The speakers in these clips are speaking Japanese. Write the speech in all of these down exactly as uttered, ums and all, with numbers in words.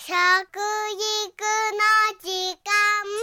食育の時間。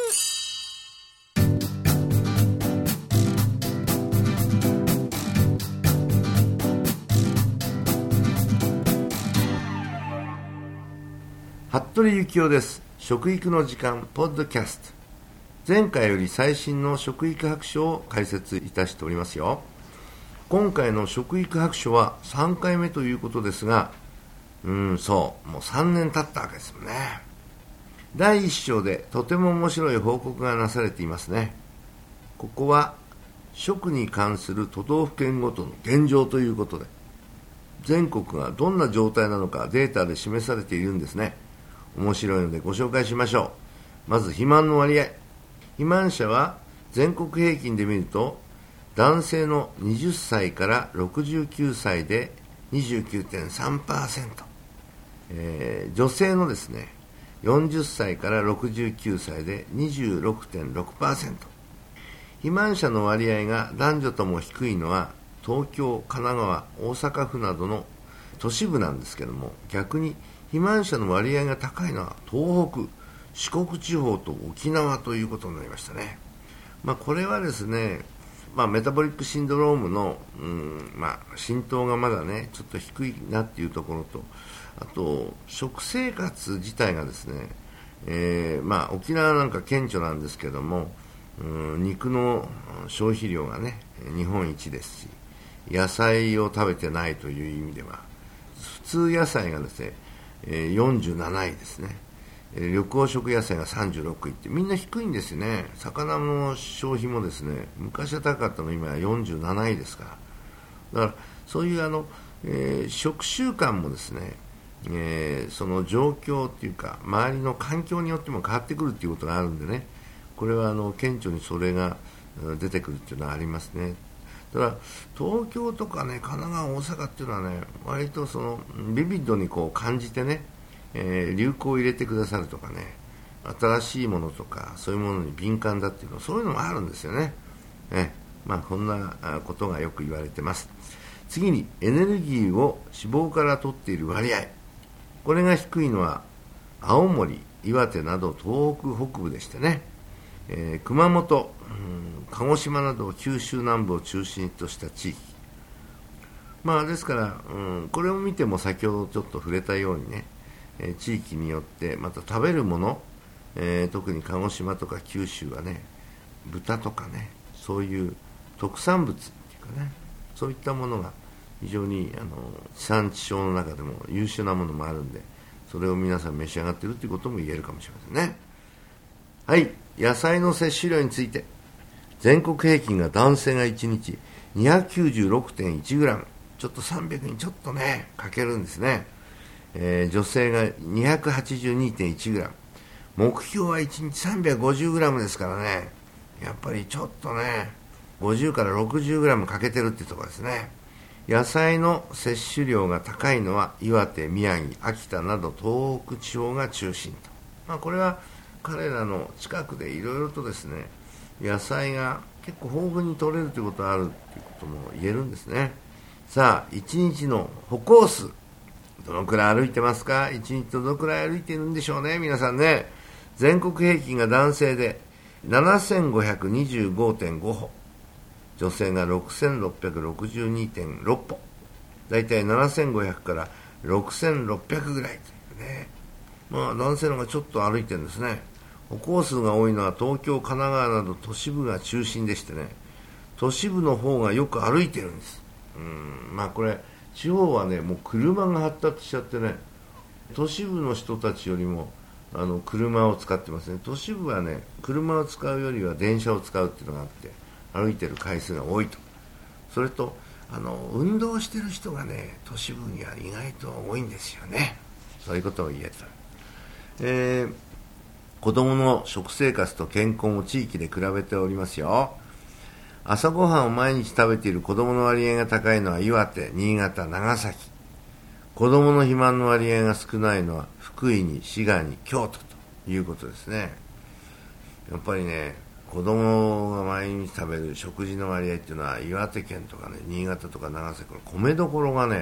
服部幸男です。食育の時間ポッドキャスト。前回より最新の食育白書を解説いたしておりますよ。今回の食育白書はさんかいめということですが、うーんそうもうさんねん経ったわけですもんね。だいいっ章でとても面白い報告がなされていますね。ここは食に関する都道府県ごとの現状ということで、全国がどんな状態なのかデータで示されているんですね。面白いのでご紹介しましょう。まず肥満の割合。肥満者は全国平均で見ると、男性のはたちからろくじゅうきゅうさいで にじゅうきゅうてんさんパーセント、えー、女性のですねよんじゅっさいからろくじゅうきゅうさいで にじゅうろくてんろくパーセント。 肥満者の割合が男女とも低いのは東京、神奈川、大阪府などの都市部なんですけども、逆に肥満者の割合が高いのは東北、四国地方と沖縄ということになりましたね。まあ、これはですね、まあ、メタボリックシンドロームの、うんまあ、浸透がまだねちょっと低いなっていうところと、あと食生活自体がですね、えーまあ、沖縄なんか顕著なんですけども、うん肉の消費量がね日本一ですし、野菜を食べてないという意味では普通野菜がですねよんじゅうなないですね。緑黄色野菜がさんじゅうろくいってみんな低いんですよね。魚の消費もですね昔は高かったの今はよんじゅうなないですから。だからそういうあの、えー、食習慣もですね、えー、その状況っていうか周りの環境によっても変わってくるっていうことがあるんでね、これはあの顕著にそれが出てくるっていうのはありますね。ただ東京とかね神奈川、大阪っていうのはね割とそのビビッドにこう感じてね、えー、流行を入れてくださるとかね、新しいものとかそういうものに敏感だっていうの、そういうのもあるんですよね。えまあこんなことがよく言われてます。次にエネルギーを脂肪から取っている割合。これが低いのは青森、岩手など東北北部でしてね、えー、熊本、うん、鹿児島など九州南部を中心とした地域、まあですから、うん、これを見ても先ほどちょっと触れたようにね、えー、地域によってまた食べるもの、えー、特に鹿児島とか九州はね豚とかねそういう特産物っていうかね、そういったものが非常にあの地産地消の中でも優秀なものもあるんで、それを皆さん召し上がっているということも言えるかもしれませんね。はい、野菜の摂取量について、全国平均が男性がいちにち にひゃくきゅうじゅうろくてんいちグラム、 ちょっとさんびゃくにちょっとねかけるんですね。えー、女性が にひゃくはちじゅうにてんいちグラム、 目標はいちにち さんびゃくごじゅうグラム ですからね、やっぱりちょっとねごじゅうからろくじゅうグラム かけてるってところですね。野菜の摂取量が高いのは岩手、宮城、秋田など東北地方が中心と、まあ、これは彼らの近くでいろいろとですね野菜が結構豊富に取れるということがあるということも言えるんですね。さあいちにちの歩行数、どのくらい歩いてますか。いちにちどのくらい歩いているんでしょうね皆さんね。全国平均が男性で ななせんごひゃくにじゅうごてんご 歩、女性が ろくせんろっぴゃくろくじゅうにてんろく 歩、だいたいななせんごひゃくからろくせんろっぴゃくぐらいというね。まあ男性の方がちょっと歩いてるんですね。歩行数が多いのは東京、神奈川など都市部が中心でしてね、都市部の方がよく歩いてるんです。うんまあこれ地方はねもう車が発達しちゃってね、都市部の人たちよりもあの車を使ってますね。都市部はね車を使うよりは電車を使うっていうのがあって、歩いてる回数が多いと。それとあの運動してる人がね都市部には意外と多いんですよね。そういうことを言えた。えー、子供の食生活と健康も地域で比べておりますよ。朝ごはんを毎日食べている子供の割合が高いのは岩手、新潟、長崎。子供の肥満の割合が少ないのは福井に滋賀に京都ということですね。やっぱりね子供が毎日食べる食事の割合っていうのは岩手県とかね新潟とか長崎の米どころがね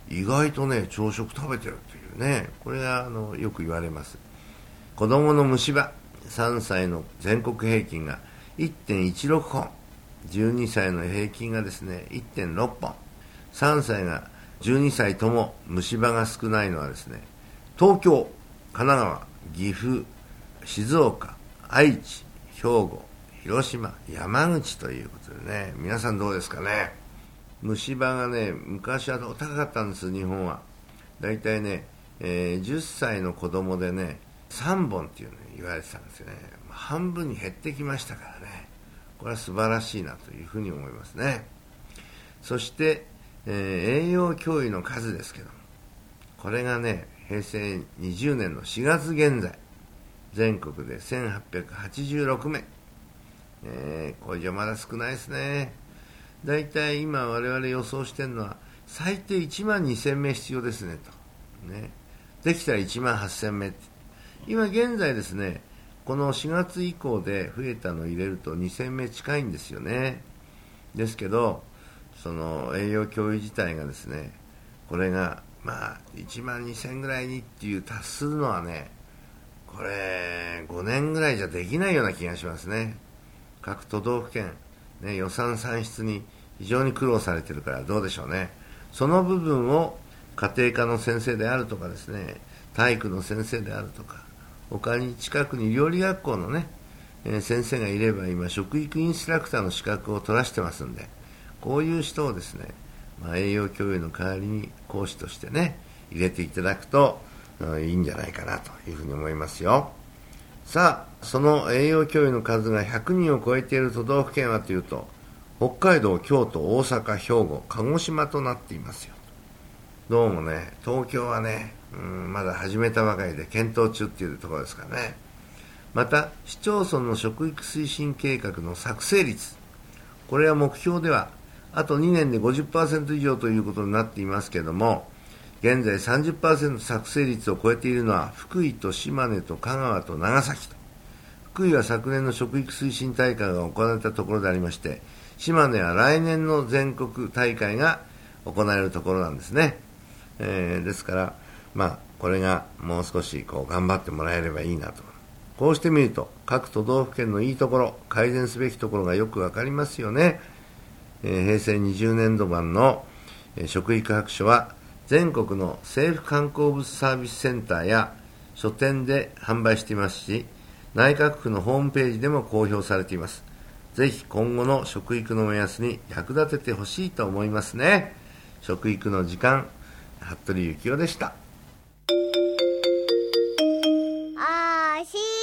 意外とね朝食食べてるというね、これがあのよく言われます。子どもの虫歯、さんさいの全国平均が いってんいちろくほん、じゅうにさいの平均がですね いってんろっぽん、さんさいがじゅうにさいとも虫歯が少ないのはですね、東京、神奈川、岐阜、静岡、愛知、兵庫、広島、山口ということでね、皆さんどうですかね。虫歯がね、昔は高かったんです、日本は。だいたいね、えー、じゅっさいの子供でね、さんぼんっていうの言われてたんですよね。半分に減ってきましたからね。これは素晴らしいなというふうに思いますね。そして、えー、栄養教諭の数ですけど、これがね、へいせいにじゅうねんのしがつ現在、全国でせんはっぴゃくはちじゅうろくめい、えー、これじゃまだ少ないですね。だいたい今我々予想してるのは最低いちまんにせんめい必要ですねと、ね、できたらいちまんはっせんめいって、今現在ですね、このしがつ以降で増えたのを入れるとにせんめい近いんですよね。ですけどその栄養教諭自体がですね、これがまあいちまんにせんぐらいにっていう達するのはね、これごねんぐらいじゃできないような気がしますね。各都道府県、ね、予算算出に非常に苦労されているからどうでしょうね。その部分を家庭科の先生であるとかですね、体育の先生であるとか、他に近くに料理学校のね、えー、先生がいれば今食育インストラクターの資格を取らせてますんで、こういう人をですね、まあ、栄養教諭の代わりに講師としてね入れていただくと、うん、いいんじゃないかなというふうに思いますよ。さあ、その栄養教諭の数がひゃくにんを超えている都道府県はというと、北海道、京都、大阪、兵庫、鹿児島となっていますよ。どうもね、東京はね、うん、まだ始めたばかりで検討中っていうところですからね。また市町村の食育推進計画の作成率、これは目標ではあとにねんで ごじゅっパーセント 以上ということになっていますけれども、現在 さんじゅっパーセント 作成率を超えているのは福井と島根と香川と長崎と。福井は昨年の食育推進大会が行われたところでありまして、島根は来年の全国大会が行われるところなんですね。えー、ですからまあこれがもう少しこう頑張ってもらえればいいなと。こうしてみると各都道府県のいいところ、改善すべきところがよくわかりますよね。えー、へいせいにじゅうねんど版の、えー、食育白書は全国の政府観光物サービスセンターや書店で販売していますし、内閣府のホームページでも公表されています。ぜひ今後の食育の目安に役立ててほしいと思いますね。食育の時間、服部幸男でした。 あーし